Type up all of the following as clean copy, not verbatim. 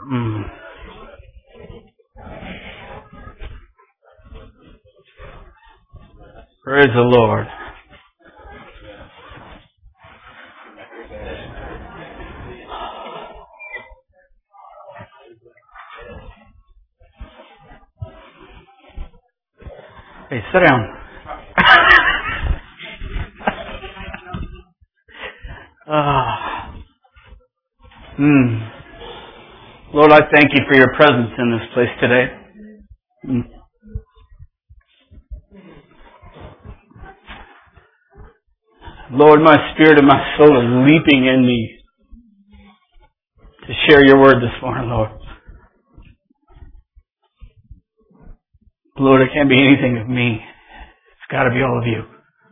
Mm. Praise the Lord. Hey, sit down. Lord, I thank you for your presence in this place today. Lord, my spirit and my soul is leaping in me to share your word this morning, Lord. Lord, it can't be anything of me. It's got to be all of you.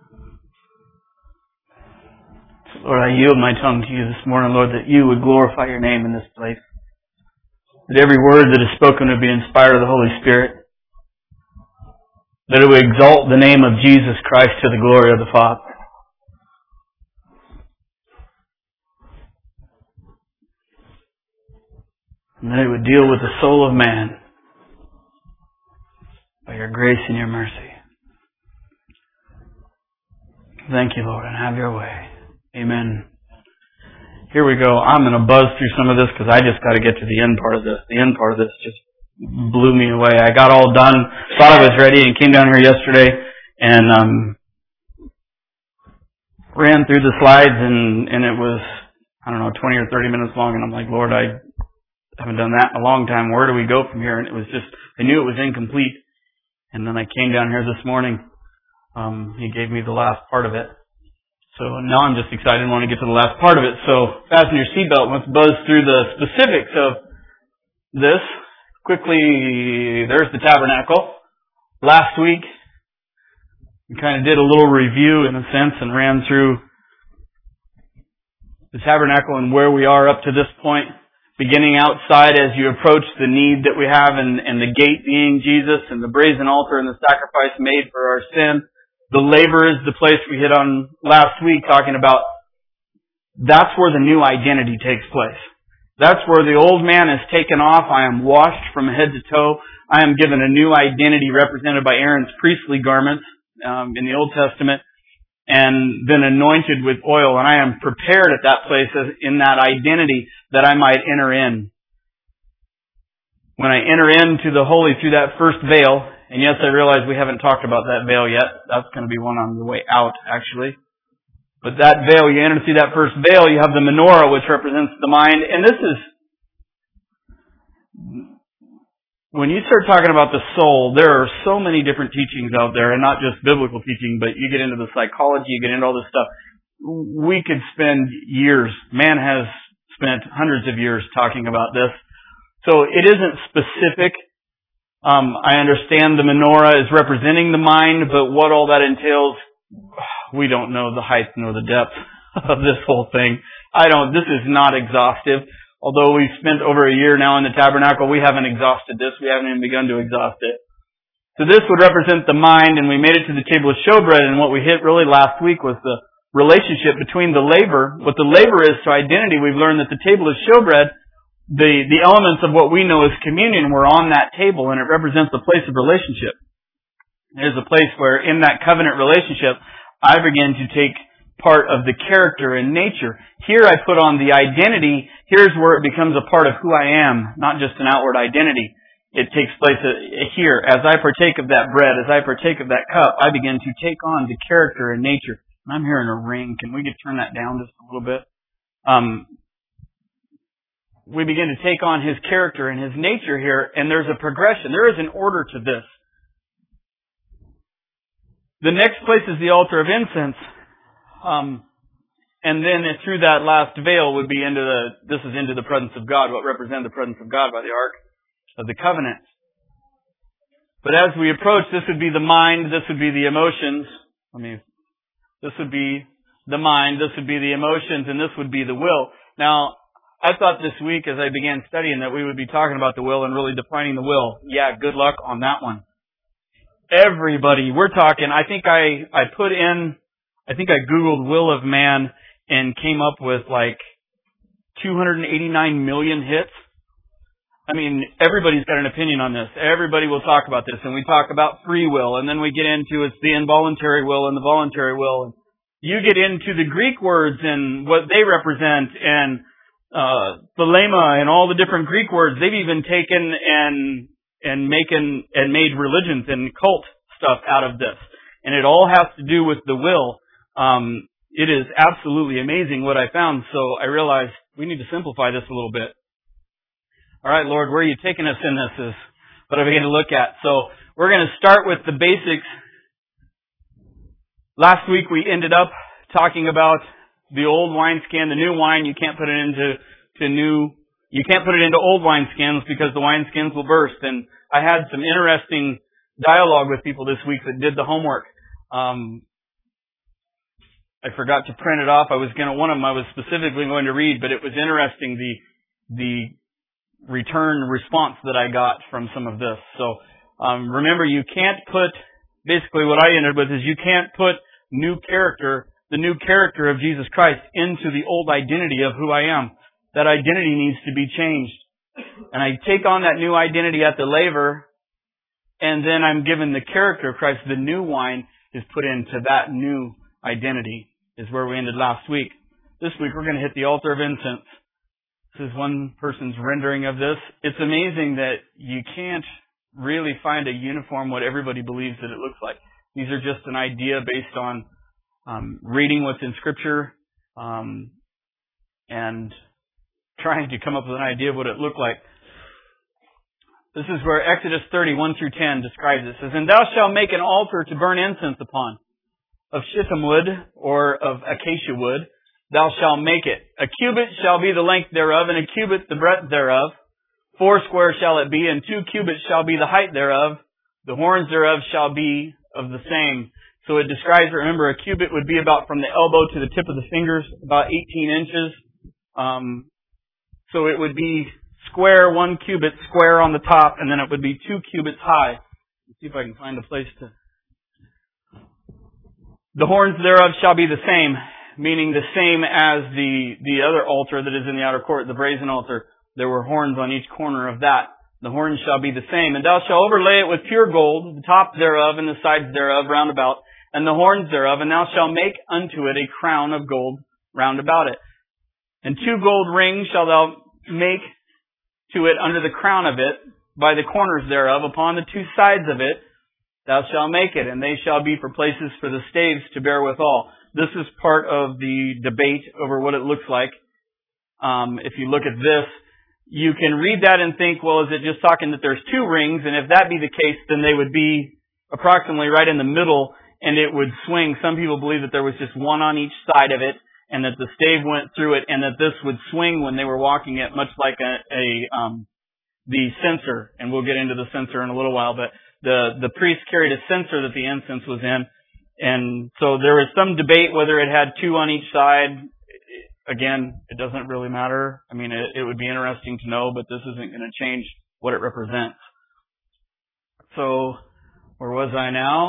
So Lord, I yield my tongue to you this morning, Lord, that you would glorify your name in this place. That every word that is spoken would be inspired of the Holy Spirit. That it would exalt the name of Jesus Christ to the glory of the Father. And that it would deal with the soul of man by your grace and your mercy. Thank you, Lord, and have your way. Amen. Here we go. I'm going to buzz through some of this because I just got to get to the end part of this. The end part of this just blew me away. I got all done, thought I was ready, and came down here yesterday and ran through the slides, and it was, 20 or 30 minutes long, and I'm like, Lord, I haven't done that in a long time. Where do we go from here? And it was just, I knew it was incomplete. And then I came down here this morning. He gave me the last part of it. So now I'm just excited and want to get to the last part of it. So fasten your seatbelt. Let's buzz through the specifics of this. Quickly, there's the tabernacle. Last week, we kind of did a little review in a sense and ran through the tabernacle and where we are up to this point. Beginning outside as you approach the need that we have and the gate being Jesus and the brazen altar and the sacrifice made for our sin. The laver is the place we hit on last week talking about that's where the new identity takes place. That's where the old man is taken off. I am washed from head to toe. I am given a new identity represented by Aaron's priestly garments in the Old Testament and then anointed with oil. And I am prepared at that place in that identity that I might enter in. When I enter into the holy through that first veil, and yes, I realize we haven't talked about that veil yet. That's going to be one on the way out, actually. But that veil, you enter through that first veil, you have the menorah, which represents the mind. And this is, when you start talking about the soul, there are so many different teachings out there, and not just biblical teaching, but you get into the psychology, you get into all this stuff. We could spend years, man has spent hundreds of years talking about this. So it isn't specific. I understand the menorah is representing the mind, but what all that entails, we don't know the height nor the depth of this whole thing. This is not exhaustive. Although we've spent over a year now in the tabernacle, we haven't exhausted this. We haven't even begun to exhaust it. So this would represent the mind, and we made it to the table of showbread, and what we hit really last week was the relationship between the laver. What the laver is to identity, we've learned that the table of showbread, the elements of what we know as communion were on that table, and it represents the place of relationship. There's a place where in that covenant relationship, I begin to take part of the character and nature. Here I put on the identity. Here's where it becomes a part of who I am, not just an outward identity. It takes place here. As I partake of that bread, as I partake of that cup, I begin to take on the character and nature. And I'm hearing a ring. Can we turn that down just a little bit? We begin to take on His character and His nature here, and there's a progression. There is an order to this. The next place is the altar of incense. And then through that last veil would be into the presence of God, what represented the presence of God by the Ark of the Covenant. But as we approach, this would be the mind, this would be the emotions. This would be the mind, this would be the emotions, and this would be the will. Now, I thought this week as I began studying that we would be talking about the will and really defining the will. Yeah, good luck on that one. Everybody, we're talking, I think I Googled will of man and came up with like 289 million hits. I mean, everybody's got an opinion on this. Everybody will talk about this, and we talk about free will, and then we get into it's the involuntary will and the voluntary will. You get into the Greek words and what they represent, and thelema and all the different Greek words. They've even taken and made religions and cult stuff out of this, and it all has to do with the will. It is absolutely amazing what I found. So I realized we need to simplify this a little bit. All right, Lord, where are you taking us in this is what I began to look at. So we're going to start with the basics. Last week we ended up talking about the old wineskin, the new wine. You can't put it you can't put it into old wineskins because the wineskins will burst. And I had some interesting dialogue with people this week that did the homework. I forgot to print it off. One of them I was specifically going to read, but it was interesting the return response that I got from some of this. So remember, you can't put, basically what I ended with is you can't put the new character of Jesus Christ into the old identity of who I am. That identity needs to be changed. And I take on that new identity at the laver, and then I'm given the character of Christ. The new wine is put into that new identity, is where we ended last week. This week we're going to hit the altar of incense. This is one person's rendering of this. It's amazing that you can't really find a uniform what everybody believes that it looks like. These are just an idea based on reading what's in Scripture and trying to come up with an idea of what it looked like. This is where Exodus 30, 1-10 describes it. It says, "And thou shalt make an altar to burn incense upon, of shittim wood, or of acacia wood, thou shalt make it. A cubit shall be the length thereof, and a cubit the breadth thereof. 4 shall it be, and 2 cubits shall be the height thereof. The horns thereof shall be of the same." So it describes, remember, a cubit would be about from the elbow to the tip of the fingers, about 18 inches. So it would be square, 1 cubit square on the top, and then it would be 2 cubits high. Let's see if I can find a place to... The horns thereof shall be the same, meaning the same as the other altar that is in the outer court, the brazen altar. There were horns on each corner of that. The horns shall be the same. "And thou shalt overlay it with pure gold, the top thereof and the sides thereof round about, and the horns thereof, and thou shalt make unto it a crown of gold round about it. And 2 gold rings shalt thou make to it under the crown of it, by the corners thereof, upon the 2 sides of it, thou shalt make it, and they shall be for places for the staves to bear withal." This is part of the debate over what it looks like. If you look at this, you can read that and think, well, is it just talking that there's 2 rings? And if that be the case, then they would be approximately right in the middle, and it would swing. Some people believe that there was just 1 on each side of it, and that the stave went through it, and that this would swing when they were walking it, much like the censer. And we'll get into the censer in a little while, but the priest carried a censer that the incense was in. And so there was some debate whether it had 2 on each side. Again, it doesn't really matter. I mean, it would be interesting to know, but this isn't going to change what it represents. So, where was I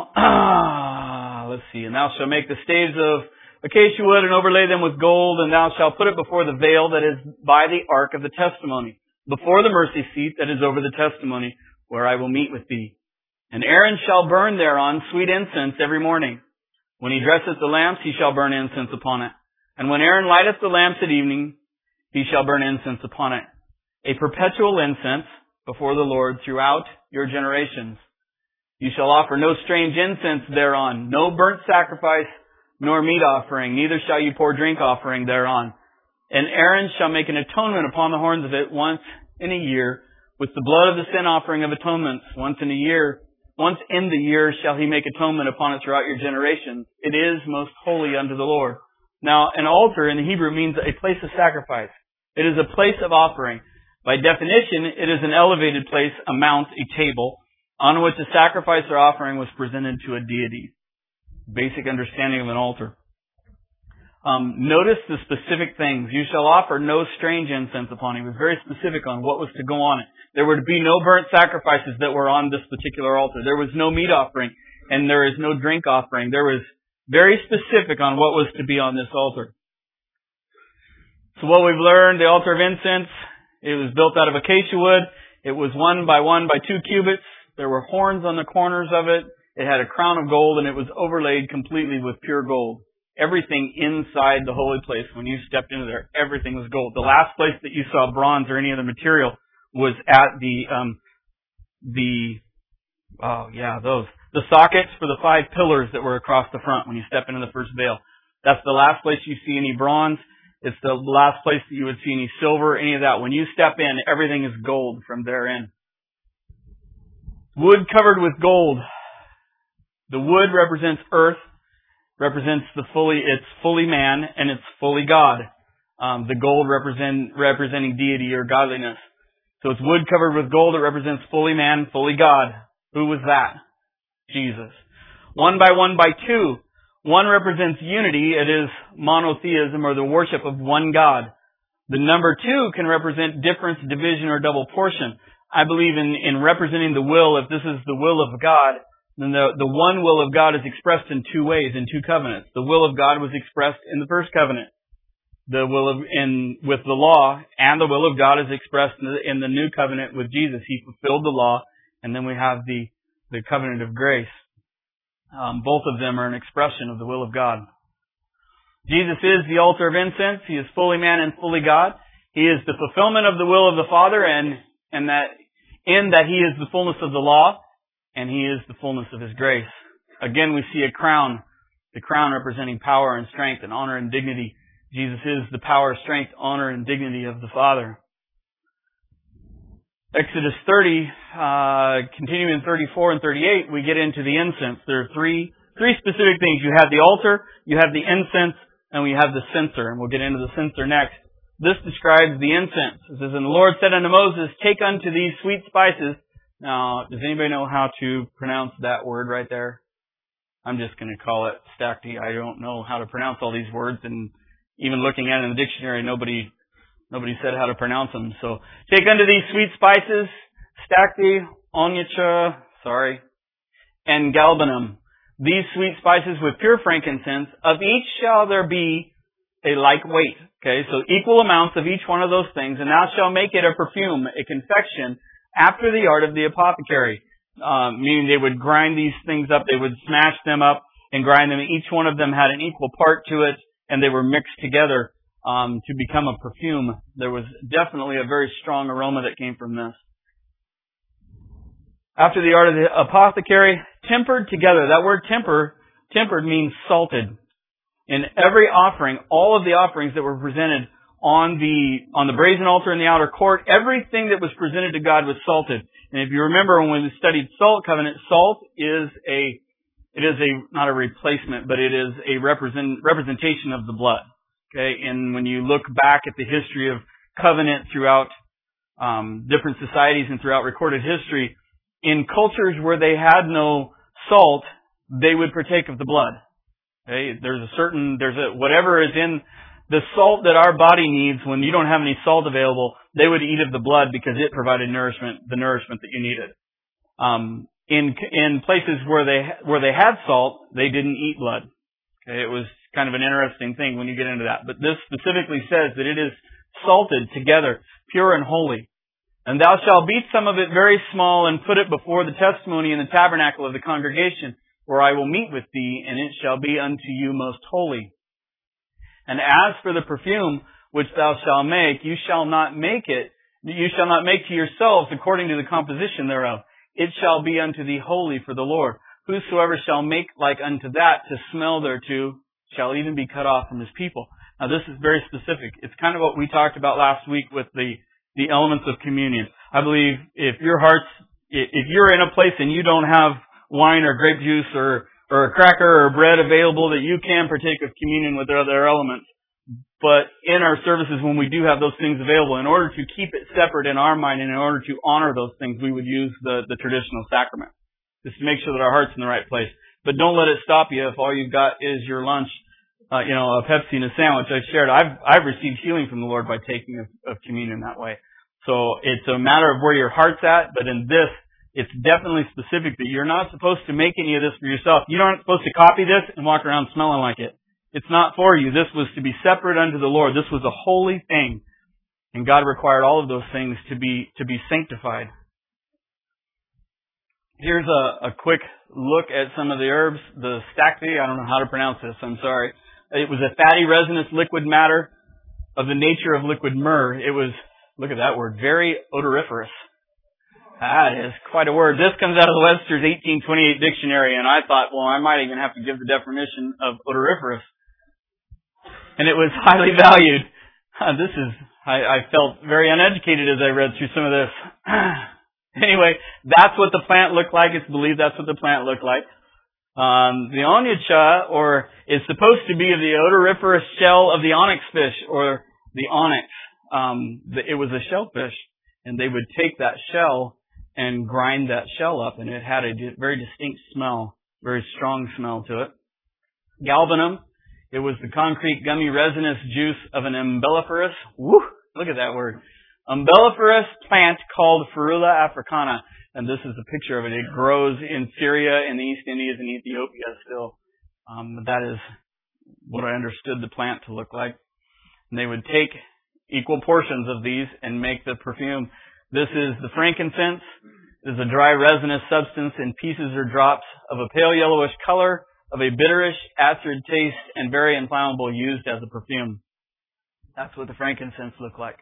now? Let's see. "And thou shalt make the staves of acacia wood, and overlay them with gold, and thou shalt put it before the veil that is by the ark of the testimony, before the mercy seat that is over the testimony, where I will meet with thee. And Aaron shall burn thereon sweet incense every morning. When he dresseth the lamps, he shall burn incense upon it. And when Aaron lighteth the lamps at evening, he shall burn incense upon it. A perpetual incense before the Lord throughout your generations. You shall offer no strange incense thereon, no burnt sacrifice, nor meat offering, neither shall you pour drink offering thereon. And Aaron shall make an atonement upon the horns of it once in a year, with the blood of the sin offering of atonements. Once in the year shall he make atonement upon it throughout your generations. It is most holy unto the Lord." Now, an altar in the Hebrew means a place of sacrifice. It is a place of offering. By definition, it is an elevated place, a mount, a table, on which a sacrifice or offering was presented to a deity. Basic understanding of an altar. Notice the specific things. "You shall offer no strange incense upon it." He was very specific on what was to go on it. There were to be no burnt sacrifices that were on this particular altar. There was no meat offering, and there is no drink offering. There was very specific on what was to be on this altar. So what we've learned, the altar of incense, it was built out of acacia wood. It was 1 by 1 by 2 cubits. There were horns on the corners of it. It had a crown of gold, and it was overlaid completely with pure gold. Everything inside the holy place, when you stepped into there, everything was gold. The last place that you saw bronze or any other material was at the sockets for the 5 pillars that were across the front when you step into the first veil. That's the last place you see any bronze. It's the last place that you would see any silver, any of that. When you step in, everything is gold from therein. Wood covered with gold. The wood represents earth, represents it's fully man, and it's fully God. The gold representing deity or godliness. So it's wood covered with gold. It represents fully man, fully God. Who was that? Jesus. 1 by 1 by 2. 1 represents unity. It is monotheism, or the worship of one God. The number 2 can represent difference, division, or double portion. I believe in representing the will. If this is the will of God, then the one will of God is expressed in 2 ways, in 2 covenants. The will of God was expressed in the first covenant. The will with the law, and the will of God is expressed in the new covenant with Jesus. He fulfilled the law, and then we have the covenant of grace. Both of them are an expression of the will of God. Jesus is the altar of incense. He is fully man and fully God. He is the fulfillment of the will of the Father, and that He is the fullness of the law, and He is the fullness of His grace. Again, we see a crown, the crown representing power and strength and honor and dignity. Jesus is the power, strength, honor, and dignity of the Father. Exodus 30, continuing in 34 and 38, we get into the incense. There are three specific things. You have the altar, you have the incense, and we have the censer. And we'll get into the censer next. This describes the incense. It says, "And the Lord said unto Moses, Take unto these sweet spices." Now, does anybody know how to pronounce that word right there? I'm just going to call it stacte. I don't know how to pronounce all these words, and even looking at it in the dictionary, nobody said how to pronounce them. So, take unto these sweet spices, stacte, onycha, and galbanum. These sweet spices with pure frankincense, of each shall there be a like weight. Okay, so equal amounts of each one of those things, and thou shalt make it a perfume, a confection, after the art of the apothecary. Meaning they would grind these things up, they would smash them up and grind them. Each one of them had an equal part to it, and they were mixed together to become a perfume. There was definitely a very strong aroma that came from this. After the art of the apothecary, tempered together. That word tempered means salted. In every offering, all of the offerings that were presented on the brazen altar in the outer court, everything that was presented to God was salted. And if you remember when we studied salt covenant, salt is not a replacement, but it is a representation of the blood. Okay, and when you look back at the history of covenant throughout different societies and throughout recorded history, in cultures where they had no salt, they would partake of the blood. Okay, whatever is in the salt that our body needs when you don't have any salt available, they would eat of the blood because it provided the nourishment that you needed. In places where they had salt, they didn't eat blood. Okay, it was kind of an interesting thing when you get into that. But this specifically says that it is salted together, pure and holy. "And thou shalt beat some of it very small, and put it before the testimony in the tabernacle of the congregation, where I will meet with thee, and it shall be unto you most holy. And as for the perfume which thou shalt make, you shall not make to yourselves according to the composition thereof. It shall be unto thee holy for the Lord. Whosoever shall make like unto that to smell thereto shall even be cut off from his people." Now this is very specific. It's kind of what we talked about last week with the elements of communion. I believe if you're in a place and you don't have wine or grape juice or a cracker or bread available, that you can partake of communion with other elements. But in our services, when we do have those things available, in order to keep it separate in our mind and in order to honor those things, we would use the traditional sacrament, just to make sure that our heart's in the right place. But don't let it stop you if all you've got is your lunch, a Pepsi and a sandwich. I've shared, I've received healing from the Lord by taking of communion that way. So it's a matter of where your heart's at, but in this, it's definitely specific that you're not supposed to make any of this for yourself. You aren't supposed to copy this and walk around smelling like it. It's not for you. This was to be separate unto the Lord. This was a holy thing. And God required all of those things to be sanctified. Here's a quick look at some of the herbs. The stacte, I don't know how to pronounce this, I'm sorry. It was a fatty resinous liquid matter of the nature of liquid myrrh. It was, look at that word, very odoriferous. That is quite a word. This comes out of the Webster's 1828 dictionary, and I thought, well, I might even have to give the definition of odoriferous. And it was highly valued. I felt very uneducated as I read through some of this. Anyway, that's what the plant looked like. It's believed that's what the plant looked like. The onycha, is supposed to be the odoriferous shell of the onyx fish, or the onyx. It was a shellfish, and they would take that shell and grind that shell up, and it had a very distinct smell, very strong smell to it. Galbanum, it was the concrete, gummy, resinous juice of an umbelliferous, look at that word, umbelliferous plant called Ferula africana. And this is a picture of it. It grows in Syria, in the East Indies, and Ethiopia still. That is what I understood the plant to look like. And they would take equal portions of these and make the perfume. This is the frankincense. It is a dry resinous substance in pieces or drops of a pale yellowish color, of a bitterish, acid taste, and very inflammable, used as a perfume. That's what the frankincense looked like.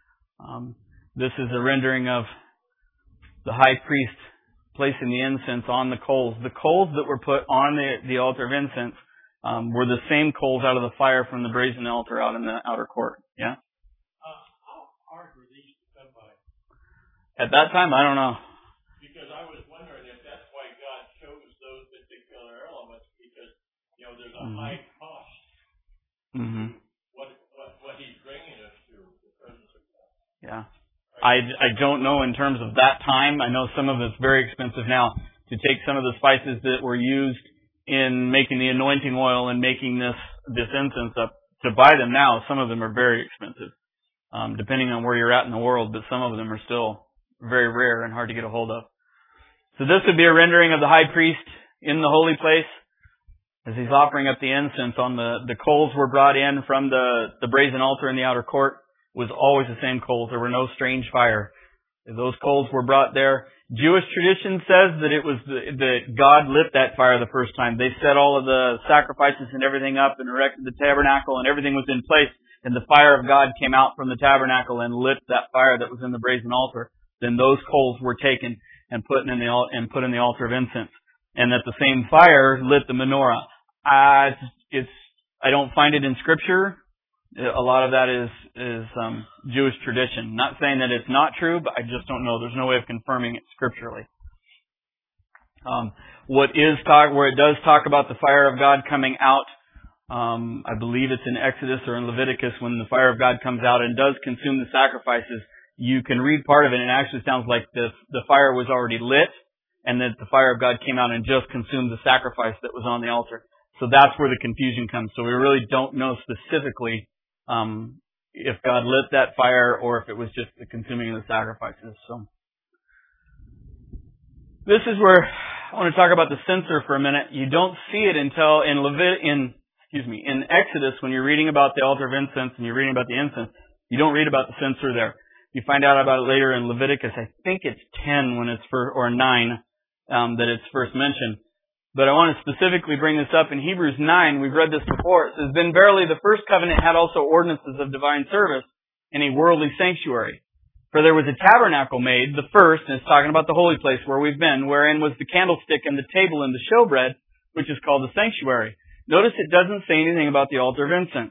This is a rendering of the high priest placing the incense on the coals. The coals that were put on the altar of incense were the same coals out of the fire from the brazen altar out in the outer court. Yeah? How hard were these to come by? At that time, I don't know. Because I was wondering if that's why God chose those particular elements, because, there's a high cost. Mm-hmm. What He's bringing us to, the presence of God. Yeah. I don't know in terms of that time. I know some of it's very expensive now. To take some of the spices that were used in making the anointing oil and making this incense up, to buy them now, some of them are very expensive, depending on where you're at in the world, but some of them are still very rare and hard to get a hold of. So this would be a rendering of the high priest in the holy place as he's offering up the incense. On the coals were brought in from the brazen altar in the outer court. Was always the same coals. There were no strange fire. Those coals were brought there. Jewish tradition says that it was that God lit that fire the first time. They set all of the sacrifices and everything up and erected the tabernacle, and everything was in place, and the fire of God came out from the tabernacle and lit that fire that was in the brazen altar. Then those coals were taken and put in the altar of incense, and that the same fire lit the menorah. I don't find it in Scripture. A lot of that is Jewish tradition. Not saying that it's not true, but I just don't know. There's no way of confirming it scripturally. Where it does talk about the fire of God coming out, I believe it's in Exodus or in Leviticus, when the fire of God comes out and does consume the sacrifices. You can read part of it, and it actually sounds like the fire was already lit, and that the fire of God came out and just consumed the sacrifice that was on the altar. So that's where the confusion comes. So we really don't know specifically if God lit that fire or if it was just the consuming of the sacrifices. So this is where I want to talk about the censer for a minute. You don't see it until in Exodus, when you're reading about the altar of incense and you're reading about the incense. You don't read about the censer there. You find out about it later in Leviticus. I think it's 10 when it's or 9 that it's first mentioned. But I want to specifically bring this up in Hebrews 9. We've read this before. It says, "Then verily the first covenant had also ordinances of divine service in a worldly sanctuary. For there was a tabernacle made, the first," and it's talking about the holy place where we've been, "wherein was the candlestick and the table and the showbread, which is called the sanctuary." Notice it doesn't say anything about the altar of incense.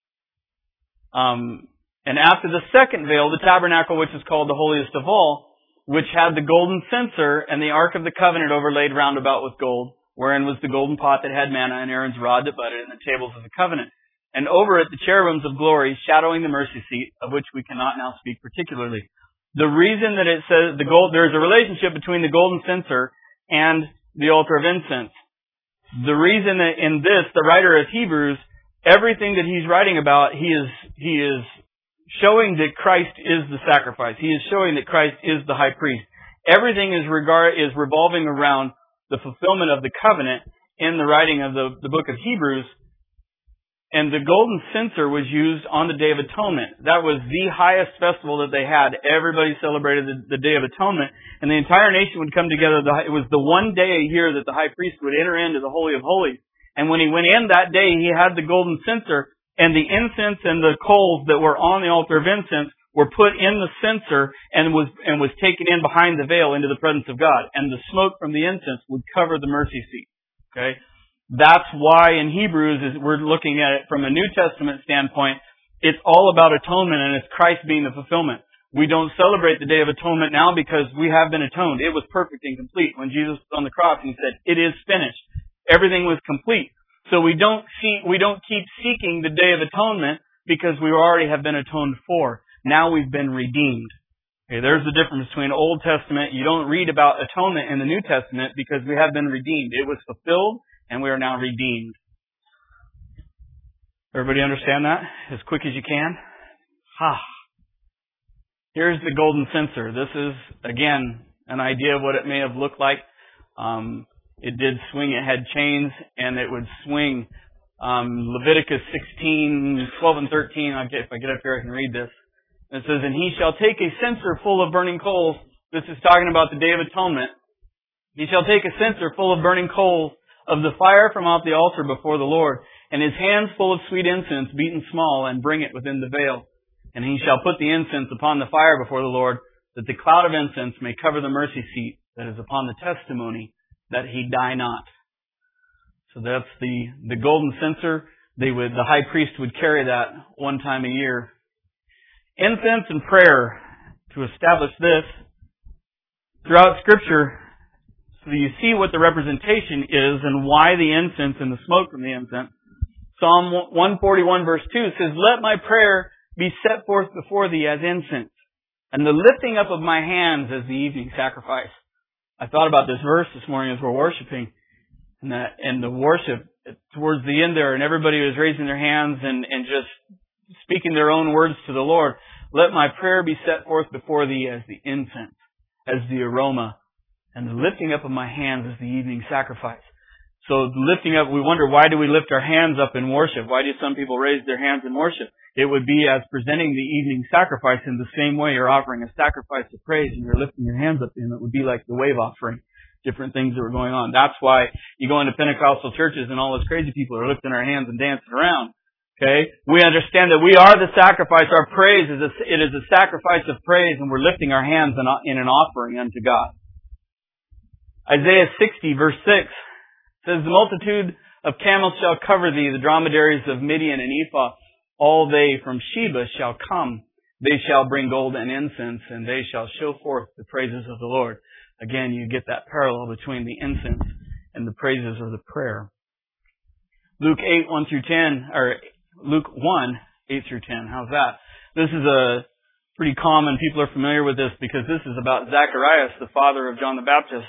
And after the second veil, the tabernacle, which is called the holiest of all, which had the golden censer and the ark of the covenant overlaid round about with gold, wherein was the golden pot that had manna and Aaron's rod that budded, and the tables of the covenant. And over it the cherubims of glory, shadowing the mercy seat, of which we cannot now speak particularly. The reason that it says there's a relationship between the golden censer and the altar of incense. The reason that in this, the writer of Hebrews, everything that he's writing about, he is showing that Christ is the sacrifice. He is showing that Christ is the high priest. Everything is revolving around the fulfillment of the covenant in the writing of the book of Hebrews. And the golden censer was used on the Day of Atonement. That was the highest festival that they had. Everybody celebrated the Day of Atonement. And the entire nation would come together. It was the one day a year that the high priest would enter into the Holy of Holies. And when he went in that day, he had the golden censer. And the incense and the coals that were on the altar of incense were put in the censer and was taken in behind the veil into the presence of God. And the smoke from the incense would cover the mercy seat. Okay? That's why in Hebrews, as we're looking at it from a New Testament standpoint, it's all about atonement and it's Christ being the fulfillment. We don't celebrate the Day of Atonement now because we have been atoned. It was perfect and complete when Jesus was on the cross and He said, "It is finished." Everything was complete. So we don't keep seeking the Day of Atonement because we already have been atoned for. Now we've been redeemed. Okay, there's the difference between Old Testament. You don't read about atonement in the New Testament because we have been redeemed. It was fulfilled. And we are now redeemed. Everybody understand that? As quick as you can? Here's the golden censer. This is, again, an idea of what it may have looked like. It did swing. It had chains, and it would swing. Leviticus 16, 12, and 13. If I get up here, I can read this. It says, "And he shall take a censer full of burning coals." This is talking about the Day of Atonement. "He shall take a censer full of burning coals of the fire from off the altar before the Lord, and his hands full of sweet incense, beaten small, and bring it within the veil. And he shall put the incense upon the fire before the Lord, that the cloud of incense may cover the mercy seat that is upon the testimony, that he die not." So that's the golden censer. The high priest would carry that one time a year. Incense and prayer. To establish this, throughout Scripture, so you see what the representation is and why the incense and the smoke from the incense. Psalm 141 verse 2 says, "Let my prayer be set forth before thee as incense, and the lifting up of my hands as the evening sacrifice." I thought about this verse this morning as we're worshiping. And the worship towards the end there, and everybody was raising their hands and just speaking their own words to the Lord. "Let my prayer be set forth before thee as the incense, as the aroma. And the lifting up of my hands is the evening sacrifice." So lifting up, we wonder, why do we lift our hands up in worship? Why do some people raise their hands in worship? It would be as presenting the evening sacrifice in the same way you're offering a sacrifice of praise and you're lifting your hands up in. It would be like the wave offering. Different things that were going on. That's why you go into Pentecostal churches and all those crazy people are lifting our hands and dancing around. Okay? We understand that we are the sacrifice. Our praise is a sacrifice of praise, and we're lifting our hands in an offering unto God. Isaiah 60 verse 6 says, "The multitude of camels shall cover thee, the dromedaries of Midian and Ephah. All they from Sheba shall come. They shall bring gold and incense, and they shall show forth the praises of the Lord." Again, you get that parallel between the incense and the praises of the prayer. Luke 8, 1 through 10, or Luke 1, 8 through 10. How's that? This is a pretty common, people are familiar with this because this is about Zacharias, the father of John the Baptist.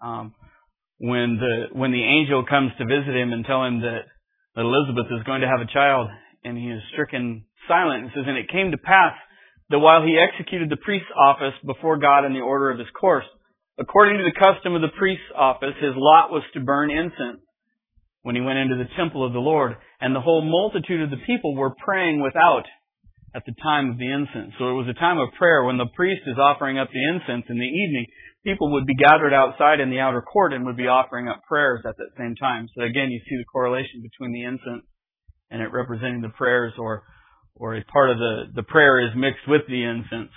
When the angel comes to visit him and tell him that Elizabeth is going to have a child, and he is stricken silent, it says, "And it came to pass that while he executed the priest's office before God in the order of his course, according to the custom of the priest's office, his lot was to burn incense when he went into the temple of the Lord. And the whole multitude of the people were praying without at the time of the incense." So it was a time of prayer. When the priest is offering up the incense in the evening, people would be gathered outside in the outer court and would be offering up prayers at that same time. So again, you see the correlation between the incense and it representing the prayers, or a part of the prayer is mixed with the incense.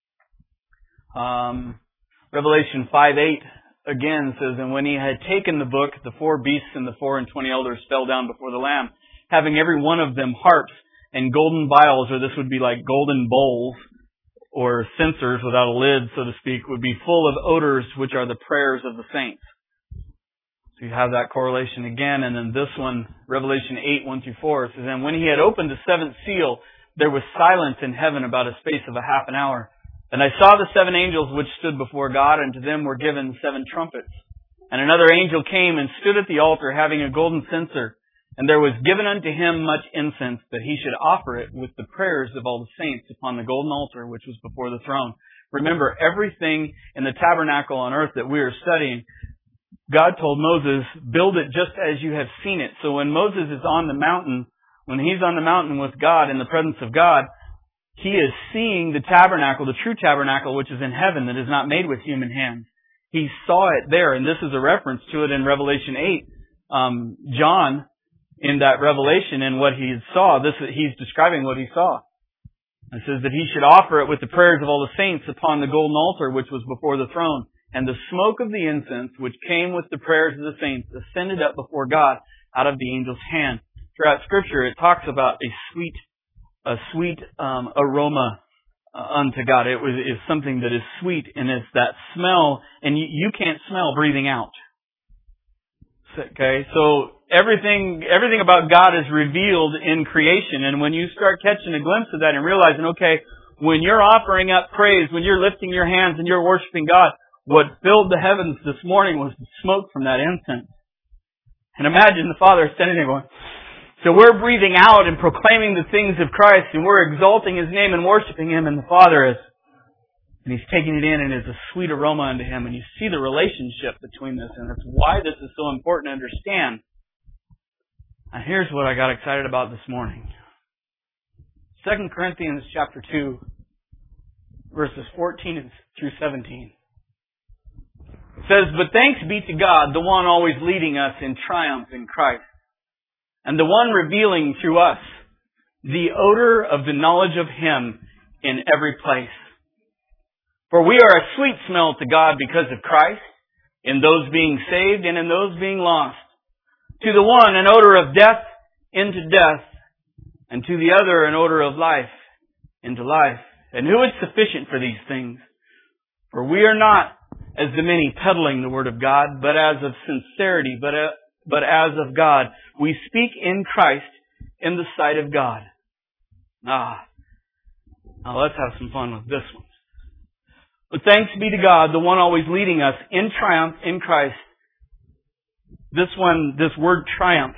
Revelation 5:8 again says, "And when he had taken the book, the 4 beasts and the 24 elders fell down before the Lamb, having every one of them harps and golden vials," or this would be like golden bowls, or censers without a lid, so to speak, would be full of odors, which are the prayers of the saints. So you have that correlation again. And then this one, Revelation 8, 1 through 4, it says, "And when he had opened the 7th seal, there was silence in heaven about a space of a half an hour. And I saw the 7 angels which stood before God, and to them were given 7 trumpets. And another angel came and stood at the altar, having a golden censer. And there was given unto him much incense, that he should offer it with the prayers of all the saints upon the golden altar which was before the throne." Remember, everything in the tabernacle on earth that we are studying, God told Moses, "Build it just as you have seen it." So when Moses is on the mountain when he's on the mountain with God in the presence of God, he is seeing the tabernacle, the true tabernacle, which is in heaven, that is not made with human hands. He saw it there, and this is a reference to it in Revelation 8. John, in that revelation and what he saw, he's describing what he saw. It says that he should offer it with the prayers of all the saints upon the golden altar which was before the throne. And the smoke of the incense, which came with the prayers of the saints, ascended up before God out of the angel's hand. Throughout Scripture, it talks about a sweet aroma unto God. It is something that is sweet, and it's that smell, and you can't smell breathing out. Okay, so everything about God is revealed in creation, and when you start catching a glimpse of that and realizing, okay, when you're offering up praise, when you're lifting your hands and you're worshiping God, what filled the heavens this morning was the smoke from that incense. And imagine the Father standing there going, so we're breathing out and proclaiming the things of Christ, and we're exalting His name and worshiping Him, and the Father is, and He's taking it in, and it's a sweet aroma unto Him. And you see the relationship between this, and that's why this is so important to understand. And here's what I got excited about this morning. 2 Corinthians chapter 2, verses 14 through 17. It says, but thanks be to God, the one always leading us in triumph in Christ, and the one revealing through us the odor of the knowledge of Him in every place. For we are a sweet smell to God because of Christ, in those being saved and in those being lost. To the one an odor of death into death, and to the other an odor of life into life. And who is sufficient for these things? For we are not as the many peddling the word of God, but as of sincerity, but as of God. We speak in Christ in the sight of God. Now let's have some fun with this one. But thanks be to God, the one always leading us in triumph in Christ. This word triumph,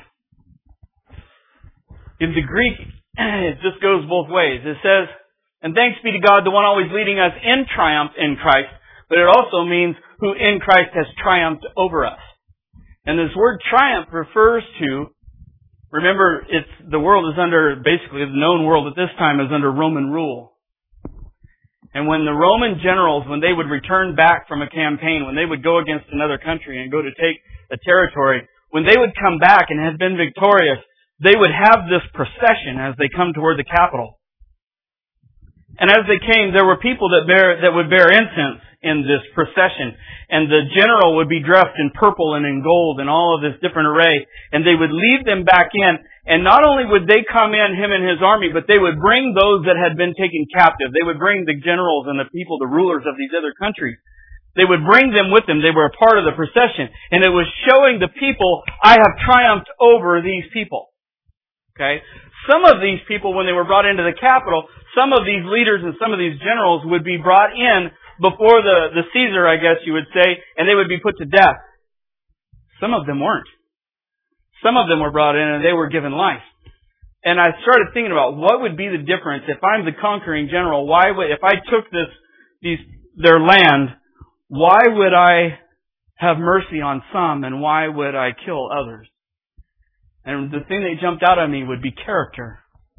in the Greek, it just goes both ways. It says, and thanks be to God, the one always leading us in triumph in Christ, but it also means who in Christ has triumphed over us. And this word triumph refers to, remember, the world is under, basically the known world at this time is under Roman rule. And when the Roman generals, when they would return back from a campaign, when they would go against another country and go to take a territory, when they would come back and had been victorious, they would have this procession as they come toward the capital. And as they came, there were people that would bear incense in this procession. And the general would be dressed in purple and in gold and all of this different array. And they would lead them back in. And not only would they come in, him and his army, but they would bring those that had been taken captive. They would bring the generals and the people, the rulers of these other countries. They would bring them with them. They were a part of the procession. And it was showing the people, I have triumphed over these people. Okay? Some of these people, when they were brought into the capital, some of these leaders and some of these generals would be brought in before the Caesar, I guess you would say, and they would be put to death. Some of them weren't. Some of them were brought in and they were given life. And I started thinking about what would be the difference if I'm the conquering general. If I took their land, why would I have mercy on some and why would I kill others? And the thing that jumped out at me would be character.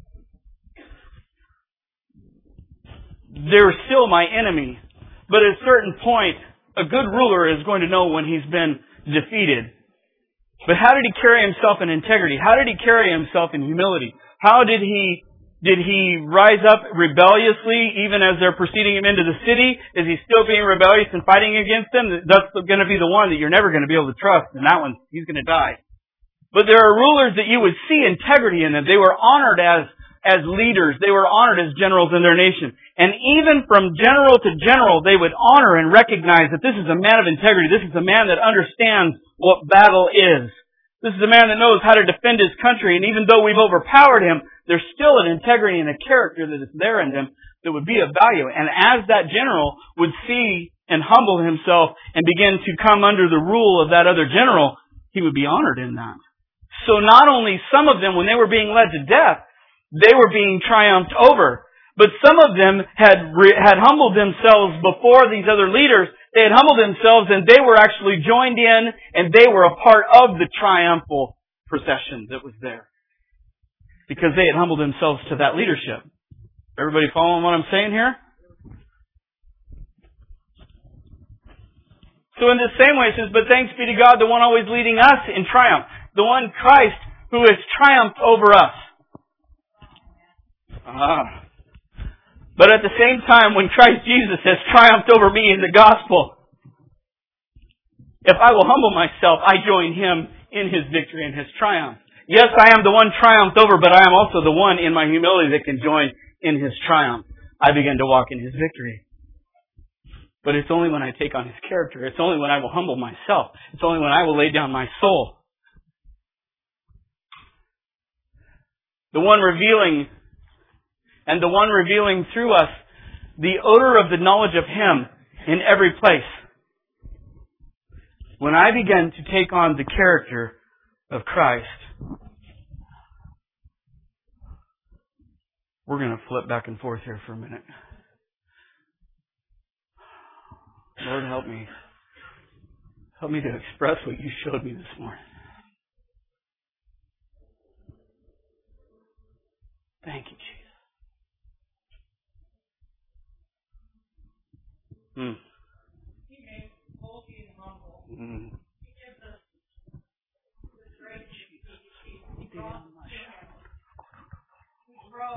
They're still my enemy. But at a certain point, a good ruler is going to know when he's been defeated. But how did he carry himself in integrity? How did he carry himself in humility? How did he rise up rebelliously even as they're preceding him into the city? Is he still being rebellious and fighting against them? That's going to be the one that you're never going to be able to trust. And that one, he's going to die. But there are rulers that you would see integrity in them. They were honored as leaders. They were honored as generals in their nation. And even from general to general, they would honor and recognize that this is a man of integrity. This is a man that understands what battle is. This is a man that knows how to defend his country. And even though we've overpowered him, there's still an integrity and a character that is there in him that would be of value. And as that general would see and humble himself and begin to come under the rule of that other general, he would be honored in that. So not only some of them, when they were being led to death, they were being triumphed over. But some of them had humbled themselves before these other leaders. They had humbled themselves and they were actually joined in and they were a part of the triumphal procession that was there. because they had humbled themselves to that leadership. Everybody following what I'm saying here? So in the same way it says, but thanks be to God, the one always leading us in triumph. The one Christ who has triumphed over us. But at the same time, when Christ Jesus has triumphed over me in the gospel, if I will humble myself, I join Him in His victory and His triumph. Yes, I am the one triumphed over, but I am also the one in my humility that can join in His triumph. I begin to walk in His victory. But it's only when I take on His character. It's only when I will humble myself. It's only when I will lay down my soul. The one revealing through us the odor of the knowledge of Him in every place. When I begin to take on the character of Christ, we're going to flip back and forth here for a minute. Lord, help me. Help me to express what You showed me this morning. Thank You, Jesus. He makes holy and humble. He gives us the great we grow.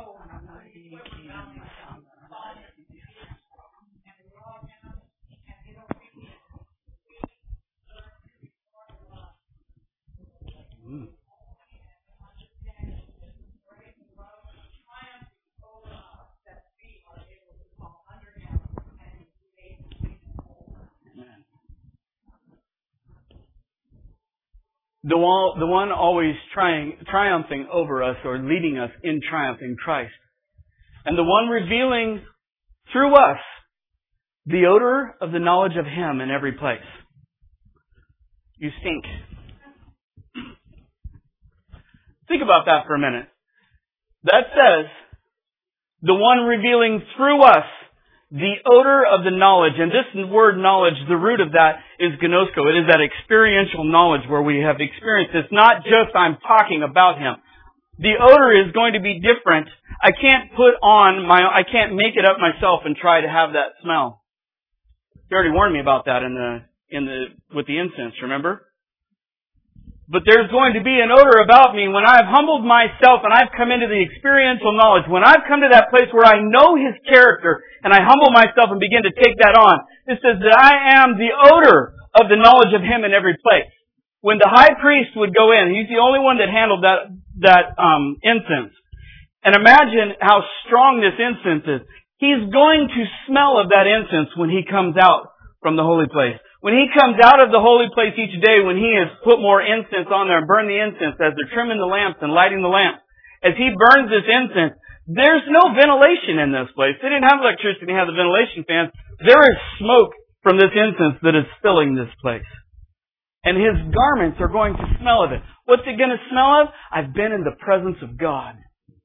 The one always triumphing over us or leading us in triumph in Christ. And the one revealing through us the odor of the knowledge of Him in every place. You stink. Think about that for a minute. That says, the one revealing through us the odor of the knowledge. And this word knowledge, the root of that is gnosko. It is that experiential knowledge where we have experienced. It's not just I'm talking about Him. The odor is going to be different. I can't make it up myself and try to have that smell. You already warned me about that with the incense, remember? But there's going to be an odor about me when I've humbled myself and I've come into the experiential knowledge. When I've come to that place where I know His character and I humble myself and begin to take that on. It says that I am the odor of the knowledge of Him in every place. When the high priest would go in, he's the only one that handled that incense. And imagine how strong this incense is. He's going to smell of that incense when he comes out from the holy place. When he comes out of the holy place each day, when he has put more incense on there and burned the incense as they're trimming the lamps and lighting the lamps, as he burns this incense, there's no ventilation in this place. They didn't have electricity, they didn't have the ventilation fans. There is smoke from this incense that is filling this place. And his garments are going to smell of it. What's it going to smell of? I've been in the presence of God.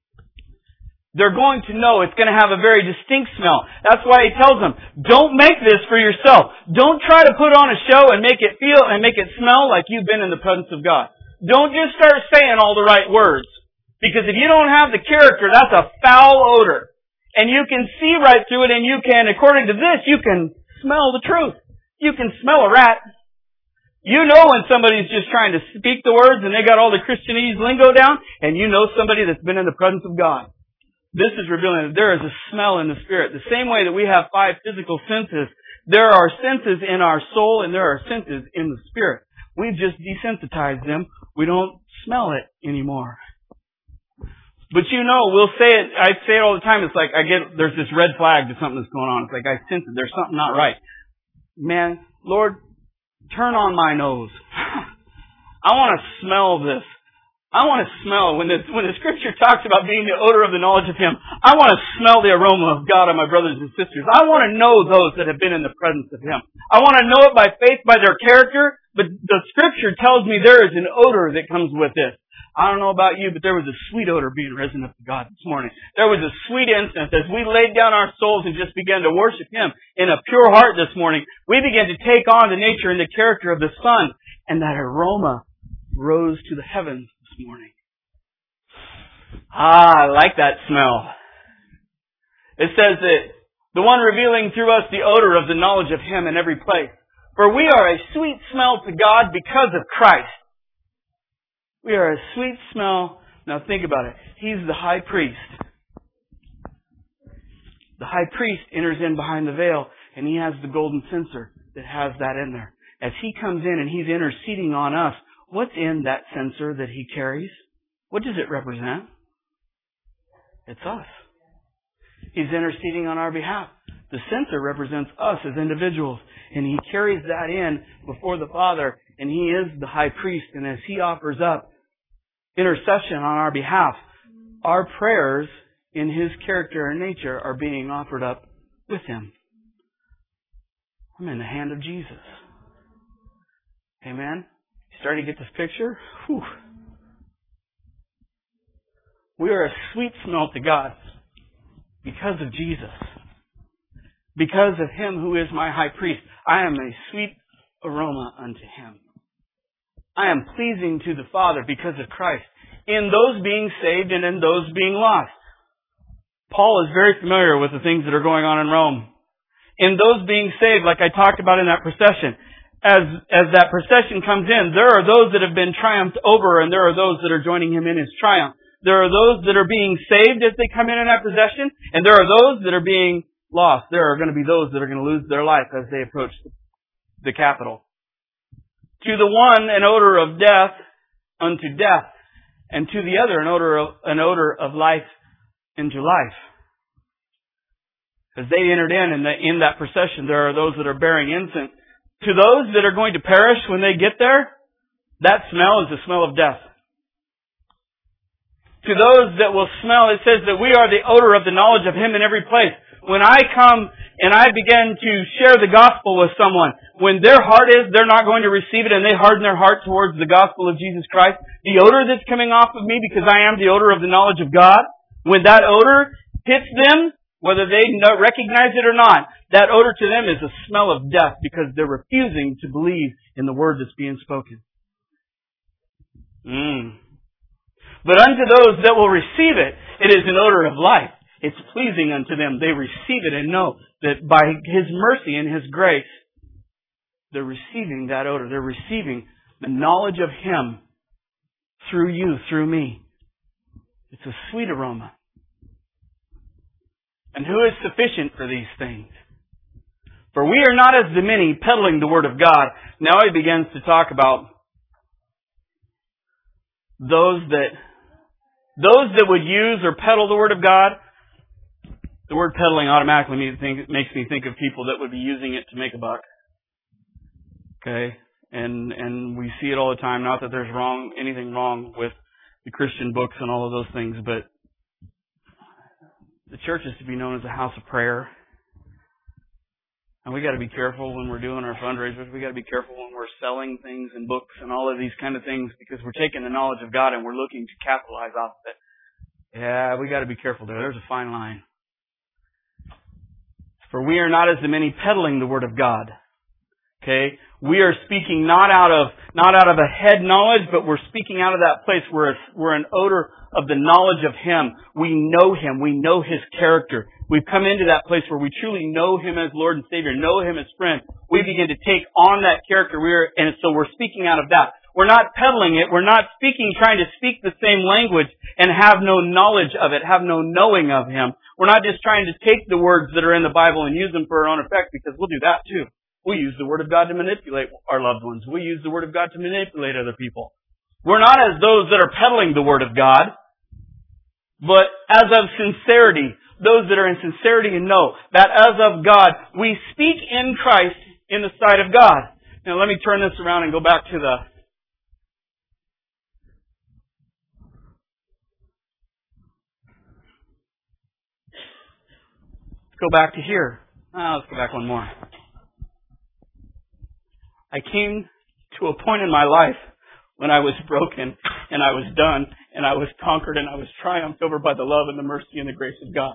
They're going to know it's going to have a very distinct smell. That's why he tells them, don't make this for yourself. Don't try to put on a show and make it feel and make it smell like you've been in the presence of God. Don't just start saying all the right words. Because if you don't have the character, that's a foul odor. And you can see right through it, and you can, according to this, you can smell the truth. You can smell a rat. You know when somebody's just trying to speak the words and they got all the Christianese lingo down, and you know somebody that's been in the presence of God. This is revealing that there is a smell in the Spirit. The same way that we have 5 physical senses, there are senses in our soul and there are senses in the Spirit. We've just desensitized them. We don't smell it anymore. But you know, we'll say it, I say it all the time, it's like there's this red flag to something that's going on. It's like I sense it, there's something not right. Man, Lord, turn on my nose. I want to smell this. I want to smell, when the Scripture talks about being the odor of the knowledge of Him, I want to smell the aroma of God on my brothers and sisters. I want to know those that have been in the presence of Him. I want to know it by faith, by their character, but the Scripture tells me there is an odor that comes with this. I don't know about you, but there was a sweet odor being risen up to God this morning. There was a sweet incense. As we laid down our souls and just began to worship Him in a pure heart this morning, we began to take on the nature and the character of the Son, and that aroma rose to the heavens this morning. I like that smell. It says that the one revealing through us the odor of the knowledge of Him in every place. For we are a sweet smell to God because of Christ. We are a sweet smell. Now think about it. He's the high priest. The high priest enters in behind the veil, and he has the golden censer that has that in there. As he comes in and he's interceding on us, what's in that censer that he carries? What does it represent? It's us. He's interceding on our behalf. The censer represents us as individuals, and he carries that in before the Father, and he is the high priest, and as he offers up intercession on our behalf, our prayers in his character and nature are being offered up with him. I'm in the hand of Jesus. Amen? You starting to get this picture? Whew. We are a sweet smell to God because of Jesus. Because of Him who is my high priest, I am a sweet aroma unto Him. I am pleasing to the Father because of Christ, in those being saved and in those being lost. Paul is very familiar with the things that are going on in Rome. In those being saved, like I talked about in that procession, as that procession comes in, there are those that have been triumphed over, and there are those that are joining him in his triumph. There are those that are being saved as they come in that procession, and there are those that are being lost. There are going to be those that are going to lose their life as they approach the capital. To the one, an odor of death unto death, and to the other, an odor of life into life. As they entered in that procession, there are those that are bearing incense. To those that are going to perish when they get there, that smell is the smell of death. To those that will smell, it says that we are the odor of the knowledge of Him in every place. When I come and I begin to share the gospel with someone, when their heart is, they're not going to receive it and they harden their heart towards the gospel of Jesus Christ, the odor that's coming off of me because I am the odor of the knowledge of God, when that odor hits them, whether they recognize it or not, that odor to them is a smell of death because they're refusing to believe in the word that's being spoken. But unto those that will receive it, it is an odor of life. It's pleasing unto them. They receive it and know that by His mercy and His grace, they're receiving that odor. They're receiving the knowledge of Him through you, through me. It's a sweet aroma. And who is sufficient for these things? For we are not as the many peddling the Word of God. Now he begins to talk about those that would use or peddle the Word of God. The word peddling automatically makes me think of people that would be using it to make a buck. Okay? And we see it all the time. Not that there's anything wrong with the Christian books and all of those things, but the church is to be known as a house of prayer. And we got to be careful when we're doing our fundraisers. We got to be careful when we're selling things and books and all of these kind of things because we're taking the knowledge of God and we're looking to capitalize off of it. Yeah, we got to be careful there. There's a fine line. For we are not as the many peddling the Word of God. Okay? We are speaking not out of a head knowledge, but we're speaking out of that place where we're an odor of the knowledge of Him. We know Him. We know His character. We've come into that place where we truly know Him as Lord and Savior, know Him as friend. We begin to take on that character, and so we're speaking out of that. We're not peddling it. We're not trying to speak the same language and have no knowledge of it, have no knowing of Him. We're not just trying to take the words that are in the Bible and use them for our own effect, because we'll do that too. We use the Word of God to manipulate our loved ones. We use the Word of God to manipulate other people. We're not as those that are peddling the Word of God, but as of sincerity, those that are in sincerity and know that as of God, we speak in Christ in the sight of God. Now let me turn this around and go back to Let's go back to here. Let's go back one more. I came to a point in my life when I was broken and I was done and I was conquered and I was triumphed over by the love and the mercy and the grace of God.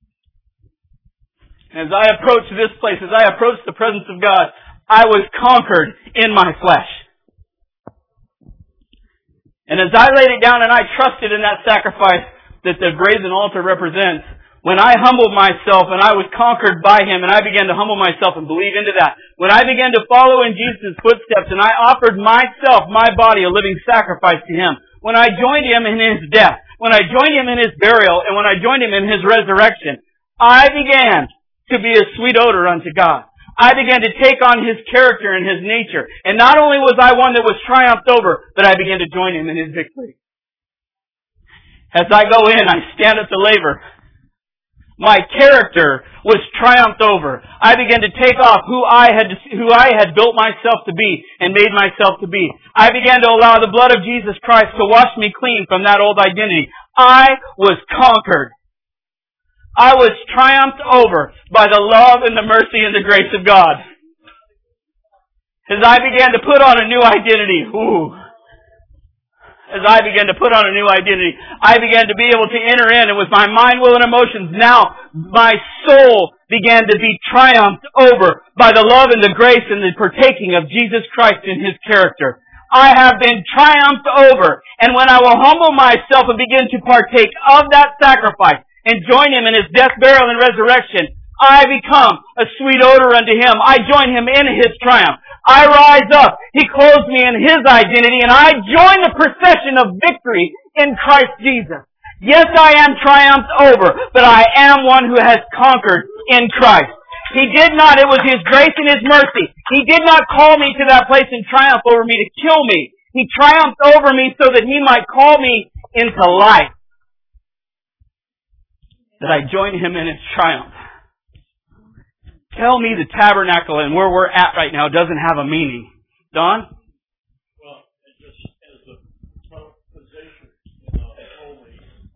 And as I approached this place, as I approached the presence of God, I was conquered in my flesh. And as I laid it down and I trusted in that sacrifice, that the brazen altar represents, when I humbled myself and I was conquered by Him and I began to humble myself and believe into that, when I began to follow in Jesus' footsteps and I offered myself, my body, a living sacrifice to Him, when I joined Him in His death, when I joined Him in His burial, and when I joined Him in His resurrection, I began to be a sweet odor unto God. I began to take on His character and His nature. And not only was I one that was triumphed over, but I began to join Him in His victory. As I go in, I stand at the laver. My character was triumphed over. I began to take off who I had built myself to be and made myself to be. I began to allow the blood of Jesus Christ to wash me clean from that old identity. I was conquered. I was triumphed over by the love and the mercy and the grace of God. As I began to put on a new identity, as I began to put on a new identity, I began to be able to enter in, and with my mind, will, and emotions, now my soul began to be triumphed over by the love and the grace and the partaking of Jesus Christ in His character. I have been triumphed over, and when I will humble myself and begin to partake of that sacrifice and join Him in His death, burial, and resurrection, I become a sweet odor unto Him. I join Him in His triumph. I rise up. He clothes me in His identity, and I join the procession of victory in Christ Jesus. Yes, I am triumphed over, but I am one who has conquered in Christ. He did not, it was His grace and His mercy. He did not call me to that place and triumph over me to kill me. He triumphed over me so that He might call me into life. That I join Him in His triumph. Tell me the tabernacle and where we're at right now doesn't have a meaning. Don? Well, it just as a position in the holy.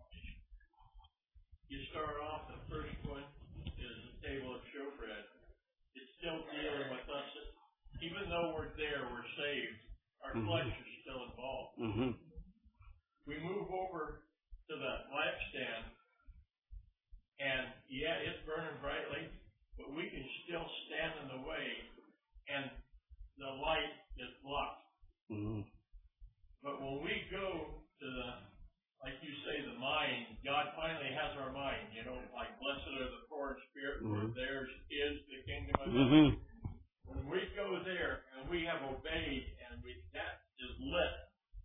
You start off, the first one is the table of showbread. It's still dealing with us. Even though we're there, we're saved. Our flesh is still involved. Mm-hmm. We move over to the lampstand, and yeah, it's burning brightly. But we can still stand in the way, and the light is blocked. Mm-hmm. But when we go to the, like you say, the mind, God finally has our mind. You know, like blessed are the poor in spirit, for theirs is the kingdom of God. When we go there and we have obeyed, and that is lit,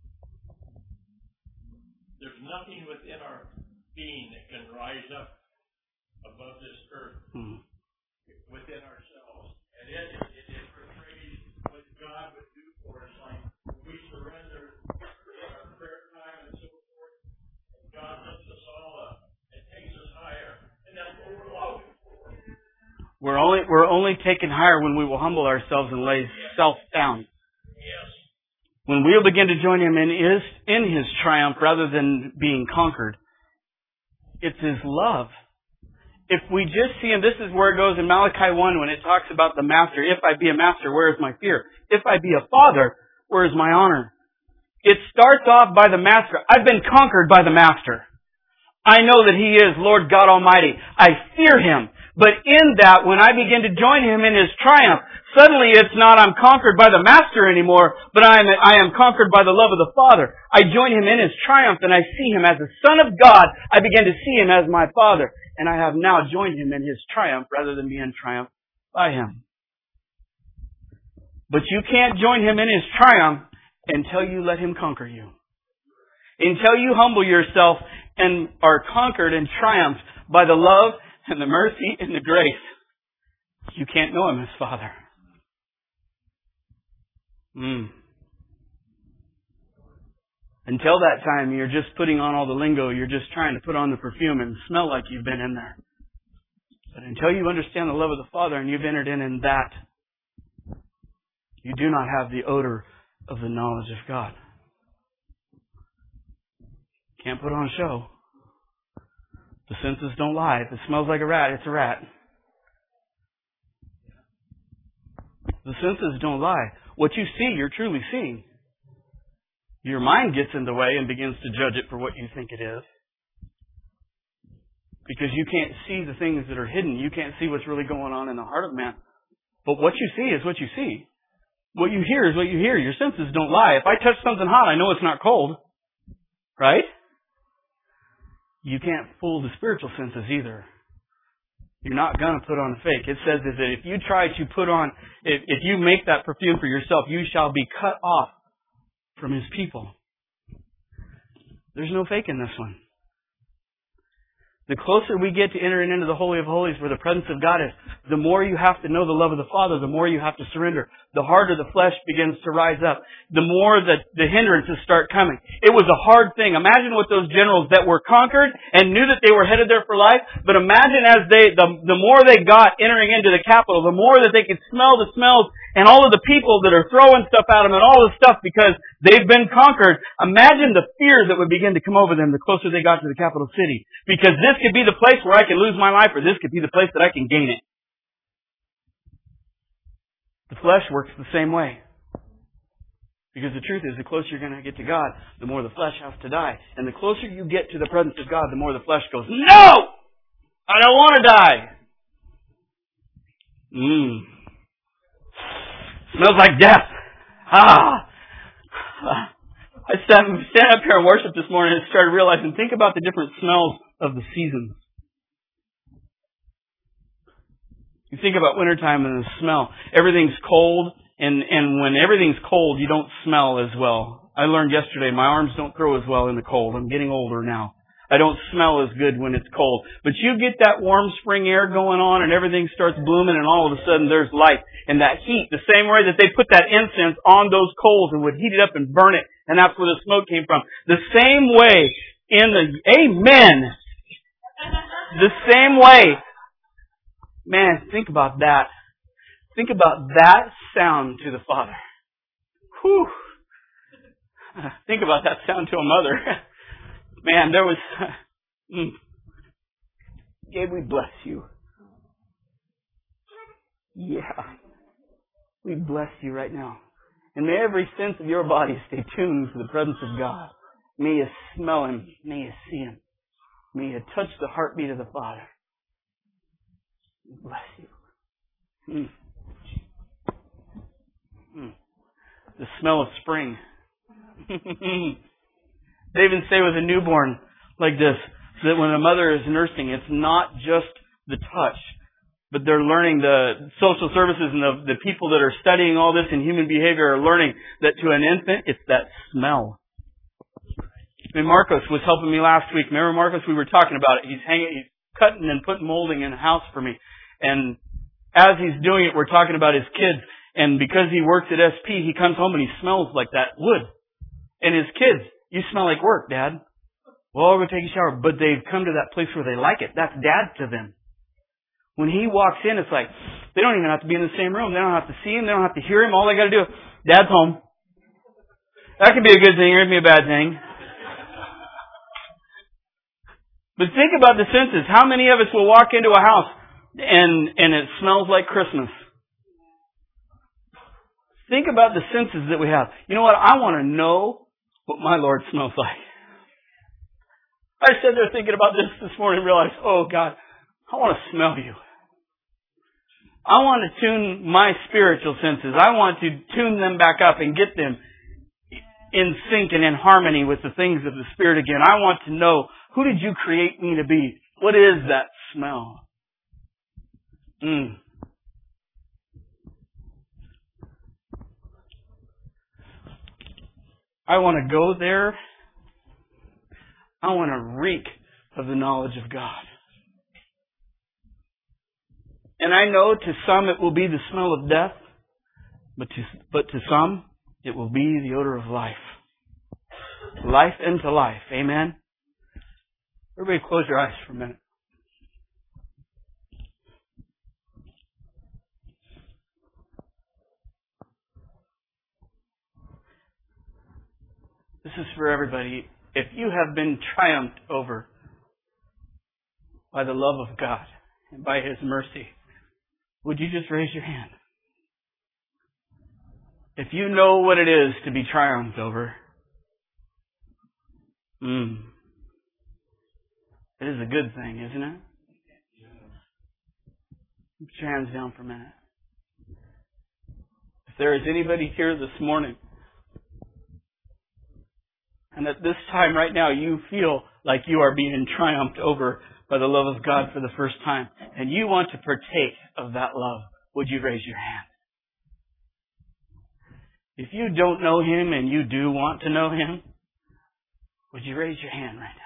there's nothing within our being that can rise up above this earth. Within ourselves. And it portrays what God would do for us. Like we surrender our prayer time and so forth, and God lifts us all up and takes us higher. And that's what we're longing for. We're only taken higher when we will humble ourselves and lay self down. Yes. When we'll begin to join Him in His triumph rather than being conquered, it's His love. If we just see Him, this is where it goes in Malachi 1 when it talks about the master. If I be a master, where is my fear? If I be a father, where is my honor? It starts off by the master. I've been conquered by the master. I know that He is Lord God Almighty. I fear Him. But in that, when I begin to join Him in His triumph, suddenly it's not I'm conquered by the master anymore, but I am conquered by the love of the Father. I join Him in His triumph and I see Him as the Son of God. I begin to see Him as my Father. And I have now joined Him in His triumph rather than being triumphed by Him. But you can't join Him in His triumph until you let Him conquer you. Until you humble yourself and are conquered and triumphed by the love and the mercy and the grace, you can't know Him as Father. Until that time, you're just putting on all the lingo. You're just trying to put on the perfume and smell like you've been in there. But until you understand the love of the Father and you've entered in that, you do not have the odor of the knowledge of God. Can't put on a show. The senses don't lie. If it smells like a rat, it's a rat. The senses don't lie. What you see, you're truly seeing. Your mind gets in the way and begins to judge it for what you think it is. Because you can't see the things that are hidden. You can't see what's really going on in the heart of man. But what you see is what you see. What you hear is what you hear. Your senses don't lie. If I touch something hot, I know it's not cold. Right? you can't fool the spiritual senses either. You're not going to put on a fake. It says that if you try to put on, if you make that perfume for yourself, you shall be cut off from His people. There's no fake in this one. The closer we get to entering into the Holy of Holies where the presence of God is, the more you have to know the love of the Father, the more you have to surrender. The harder the flesh begins to rise up. The more that the hindrances start coming. It was a hard thing. Imagine what those generals that were conquered and knew that they were headed there for life, but imagine as the more they got entering into the capital, the more that they could smell the smells and all of the people that are throwing stuff at them and all this stuff because they've been conquered. Imagine the fear that would begin to come over them the closer they got to the capital city. Because this could be the place where I can lose my life, or this could be the place that I can gain it. The flesh works the same way. Because the truth is, the closer you're going to get to God, the more the flesh has to die. And the closer you get to the presence of God, the more the flesh goes, no! I don't want to die! Smells like death. I stand up here and worship this morning and started realizing, think about the different smells of the seasons. You think about wintertime and the smell. Everything's cold, and when everything's cold, you don't smell as well. I learned yesterday my arms don't grow as well in the cold. I'm getting older now. I don't smell as good when it's cold. But you get that warm spring air going on and everything starts blooming and all of a sudden there's light. And that heat, the same way that they put that incense on those coals and would heat it up and burn it. And that's where the smoke came from. The same way amen. The same way. Man, think about that. Think about that sound to the Father. Whew. Think about that sound to a mother. Man, there was... Gabe, we bless you. Yeah. We bless you right now. And may every sense of your body stay tuned to the presence of God. May you smell Him. May you see Him. May you touch the heartbeat of the Father. We bless you. The smell of spring. They even say with a newborn like this, that when a mother is nursing, it's not just the touch, but they're learning, the social services and the people that are studying all this in human behavior are learning that to an infant, it's that smell. I mean, Marcos was helping me last week. Remember Marcos? We were talking about it. He's cutting and putting molding in a house for me. And as he's doing it, we're talking about his kids. And because he works at SP, he comes home and he smells like that wood. And his kids, you smell like work, Dad. Well, we're going to take a shower. But they've come to that place where they like it. That's Dad to them. When he walks in, it's like, they don't even have to be in the same room. They don't have to see him. They don't have to hear him. All they got to do is, Dad's home. That could be a good thing or it could be a bad thing. But think about the senses. How many of us will walk into a house and it smells like Christmas? Think about the senses that we have. You know what? I want to know what my Lord smells like. I sat there thinking about this morning and realized, oh God, I want to smell you. I want to tune my spiritual senses. I want to tune them back up and get them in sync and in harmony with the things of the Spirit again. I want to know, who did you create me to be? What is that smell? I want to go there. I want to reek of the knowledge of God. And I know to some it will be the smell of death, but to some it will be the odor of life. Life into life. Amen? Everybody close your eyes for a minute. This is for everybody. If you have been triumphed over by the love of God and by His mercy, would you just raise your hand? If you know what it is to be triumphed over, it is a good thing, isn't it? Put your hands down for a minute. If there is anybody here this morning, and at this time right now you feel like you are being triumphed over by the love of God for the first time, and you want to partake of that love, would you raise your hand? If you don't know Him and you do want to know Him, would you raise your hand right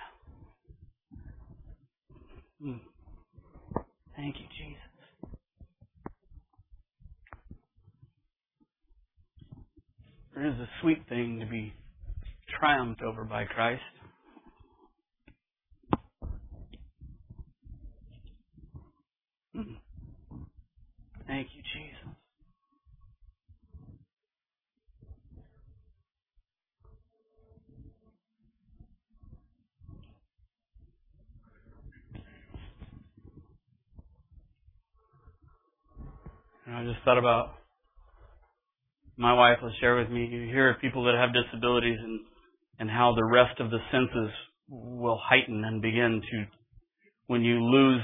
now? Thank you, Jesus. It is a sweet thing to be triumphed over by Christ. Thank you, Jesus. And I just thought about, my wife will share with me, you hear of people that have disabilities and how the rest of the senses will heighten and begin to, when you lose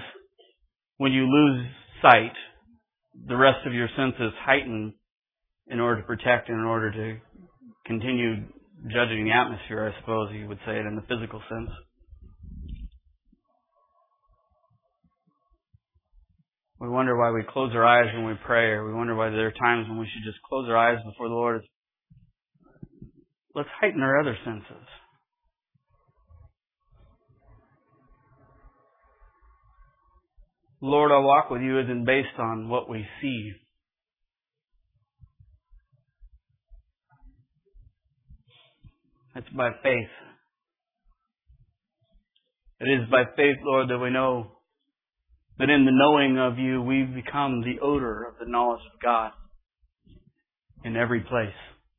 sight, the rest of your senses heighten in order to protect and in order to continue judging the atmosphere, I suppose you would say it in the physical sense. We wonder why we close our eyes when we pray, or we wonder why there are times when we should just close our eyes before the Lord. Let's heighten our other senses. Lord, our walk with you isn't based on what we see. It's by faith. It is by faith, Lord, that we know that in the knowing of you, we've become the odor of the knowledge of God in every place.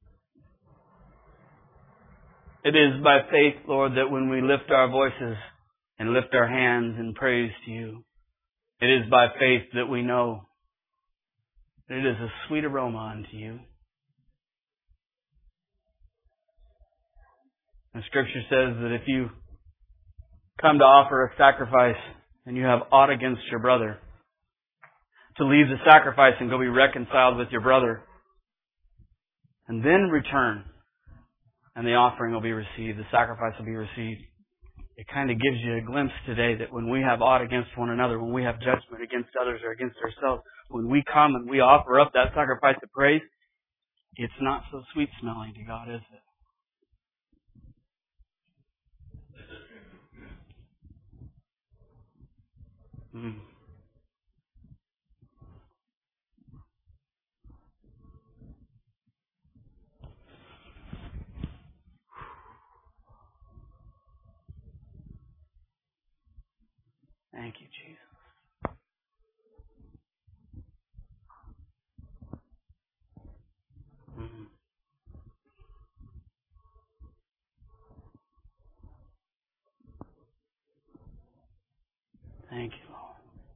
It is by faith, Lord, that when we lift our voices and lift our hands in praise to you, it is by faith that we know that it is a sweet aroma unto you. The Scripture says that if you come to offer a sacrifice and you have aught against your brother, to leave the sacrifice and go be reconciled with your brother, and then return, and the offering will be received, the sacrifice will be received. It kind of gives you a glimpse today that when we have aught against one another, when we have judgment against others or against ourselves, when we come and we offer up that sacrifice of praise, it's not so sweet smelling to God, is it? Thank you, Jesus. Thank you, Lord.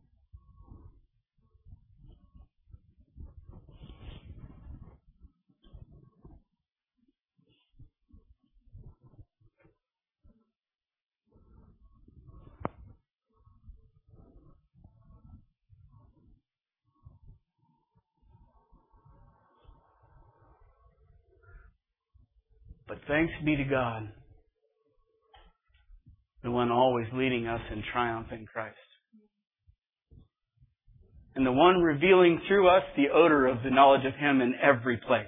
But thanks be to God, the one always leading us in triumph in Christ. And the one revealing through us the odor of the knowledge of Him in every place.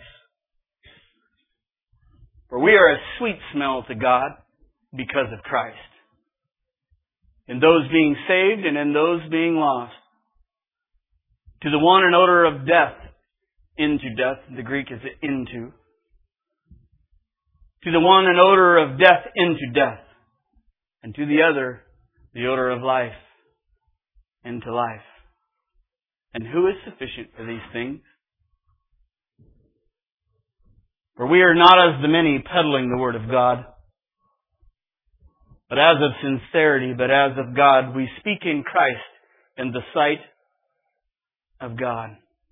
For we are a sweet smell to God because of Christ. In those being saved and in those being lost. To the one an odor of death into death. The Greek is into. To the one an odor of death into death. And to the other the odor of life into life. And who is sufficient for these things? For we are not as the many peddling the word of God, but as of sincerity, but as of God, we speak in Christ in the sight of God.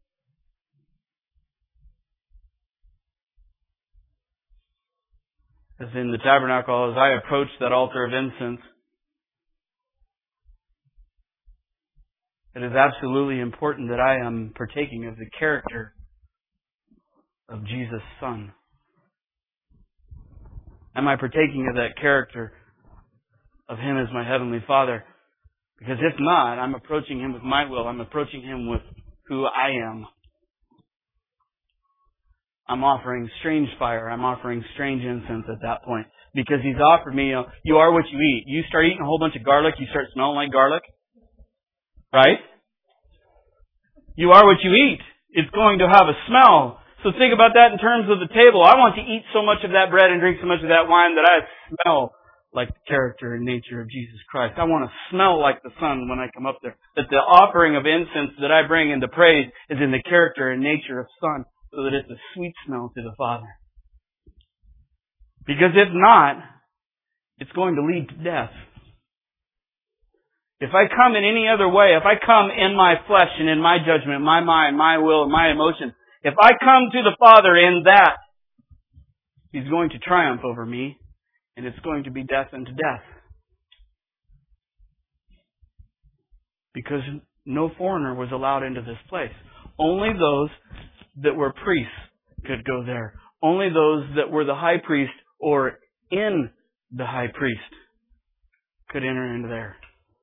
As in the tabernacle, as I approach that altar of incense, it is absolutely important that I am partaking of the character of Jesus' Son. Am I partaking of that character of Him as my Heavenly Father. Because if not, I'm approaching Him with my will. I'm approaching Him with who I am. I'm offering strange fire. I'm offering strange incense at that point. Because He's offered me, you are what you eat. You start eating a whole bunch of garlic, you start smelling like garlic. Right? You are what you eat. It's going to have a smell. So think about that in terms of the table. I want to eat so much of that bread and drink so much of that wine that I smell like the character and nature of Jesus Christ. I want to smell like the Son when I come up there. That the offering of incense that I bring into praise is in the character and nature of Son, so that it's a sweet smell to the Father. Because if not, it's going to lead to death. If I come in any other way, if I come in my flesh and in my judgment, my mind, my will, and my emotions, if I come to the Father in that, He's going to triumph over me, and it's going to be death unto death. Because no foreigner was allowed into this place. Only those that were priests could go there. Only those that were the high priest or in the high priest could enter into there.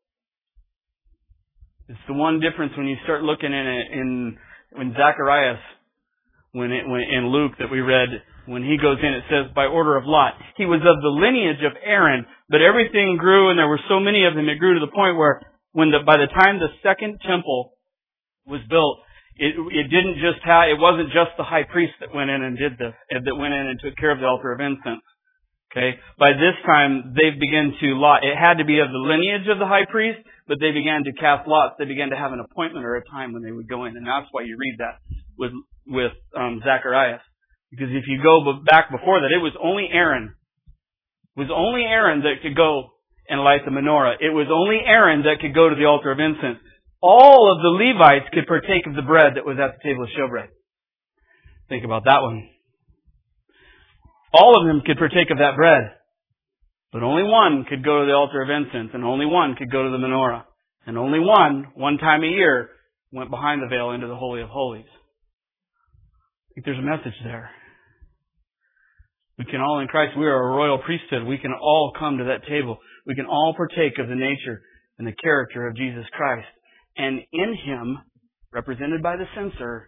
It's the one difference when you start looking in it in Zacharias, in Luke that we read, when he goes in, it says by order of Lot. He was of the lineage of Aaron, but everything grew, and there were so many of them, it grew to the point where by the time the second temple was built, it wasn't just the high priest that went in and did this, that went in and took care of the altar of incense. Okay? By this time, they began to lot. It had to be of the lineage of the high priest, but they began to cast lots. They began to have an appointment or a time when they would go in. And that's why you read that with Zacharias. Because if you go back before that, it was only Aaron. It was only Aaron that could go and light the menorah. It was only Aaron that could go to the altar of incense. All of the Levites could partake of the bread that was at the table of showbread. Think about that one. All of them could partake of that bread. But only one could go to the altar of incense, and only one could go to the menorah. And only one time a year, went behind the veil into the Holy of Holies. I think there's a message there. We can all in Christ, we are a royal priesthood. We can all come to that table. We can all partake of the nature and the character of Jesus Christ. And in Him, represented by the censer,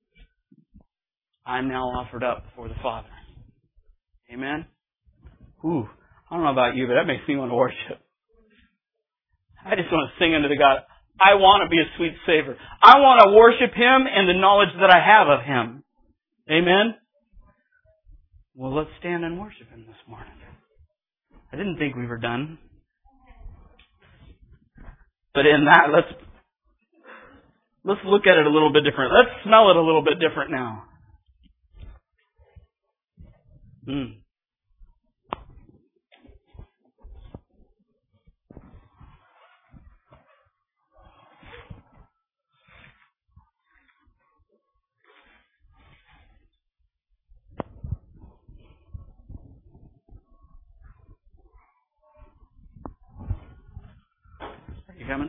I'm now offered up before the Father. Amen? Ooh, I don't know about you, but that makes me want to worship. I just want to sing unto the God. I want to be a sweet savor. I want to worship Him and the knowledge that I have of Him. Amen? Well, let's stand and worship Him this morning. I didn't think we were done. But in that, let's look at it a little bit different. Let's smell it a little bit different now. Are you coming?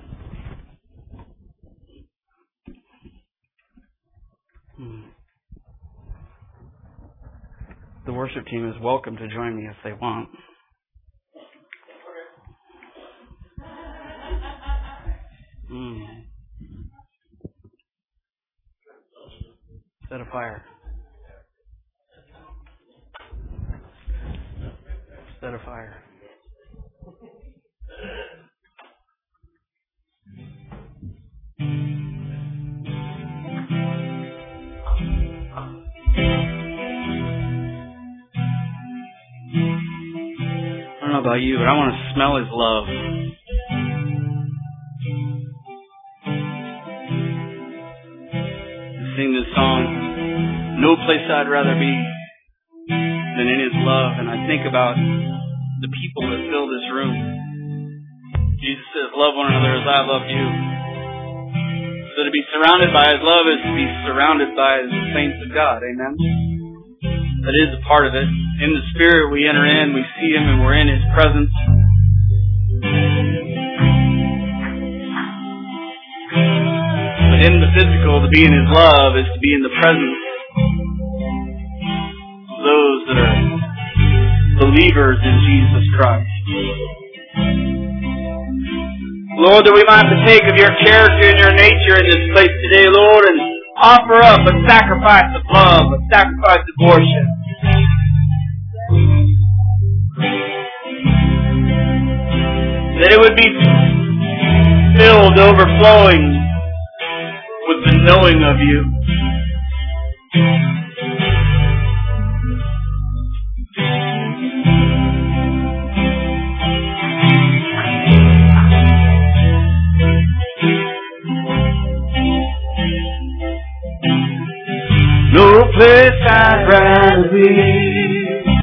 The worship team is welcome to join me if they want. Set a fire. Set a fire. I don't know about you, but I want to smell His love. And sing this song, No Place I'd Rather Be Than in His Love. And I think about the people that fill this room. Jesus says, love one another as I love you. So to be surrounded by His love is to be surrounded by the saints of God. Amen? That is a part of it. In the Spirit we enter in, we see Him, and we're in His presence. But in the physical, to be in His love is to be in the presence of those that are believers in Jesus Christ. Lord, that we might partake of your character and your nature in this place today, Lord, and offer up a sacrifice of love, a sacrifice of worship. That it would be filled, overflowing with the knowing of you. No place I'd rather be